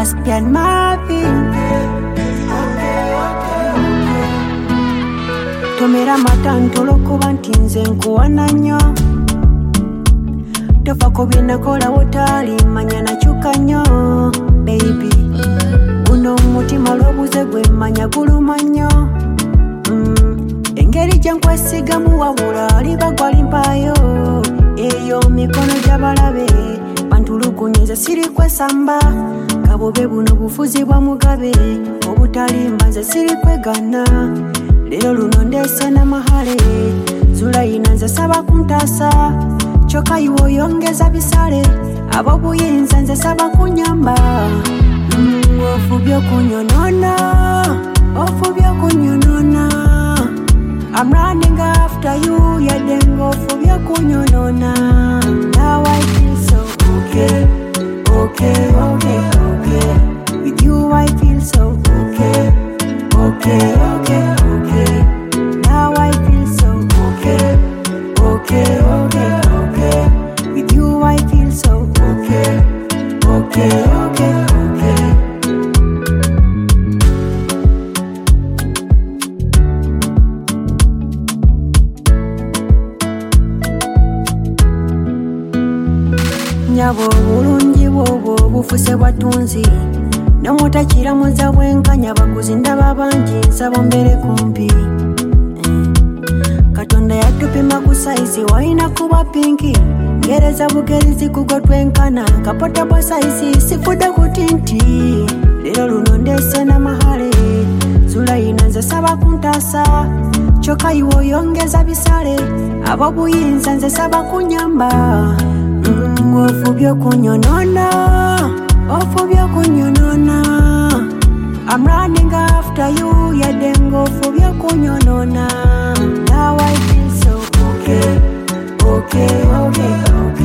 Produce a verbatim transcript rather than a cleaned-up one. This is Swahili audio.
Caspian Marvin. Tomera matantolo kuba nti nze nkuwana nnyo. Tofa ku bye nakola wotali manya nakyuka nnyo baby. Guno omutima lw'obuze gwe mmanya guluma nnyo. mm. Engeri gye nkwesigamu wabula aliba gwalimpaayo. Eyo mikono gy'abalabe bantulugunyeza siri kwesamba. Kabobe buno bufuzi bwa mugabe obutalimba nze siri kwegana. Lero luno ndese na mahale Zulayina nze saba kuntasa. Choka iwo yongeza bisale abo buyinza nze saba kunyamba. mm, Ofubyo kunyonona, ofubyo kunyonona. I'm running after you, yadengo ofubyo kunyonona. Now I feel so okay, okay, okay, okay. With you I feel so okay, okay, okay, okay. Now I feel so okay, okay, okay, okay. With you I feel so okay, okay, okay, okay. Nyabo bulungi bwobo bufuse bwatunzi. Nomutakira muza bwenkanya baguzi ndaba bangi nsaba mbere kumpi. Katonda yatupima ku size waina kuba pinki. Ngereza bugerizi kugo twenkana kapota bwa size sifuda kutinti. Lero luno ndese na mahale Zulayina nze saba kuntasa. Choka iwo yongeza bisale abo buyinza nze saba kunyamba. mm, Ofubyo kunyonona, ofubyo kunyonona. I'm running after you, yadengo ofubyo kunyonona. Now I feel so okay, okay, okay, okay.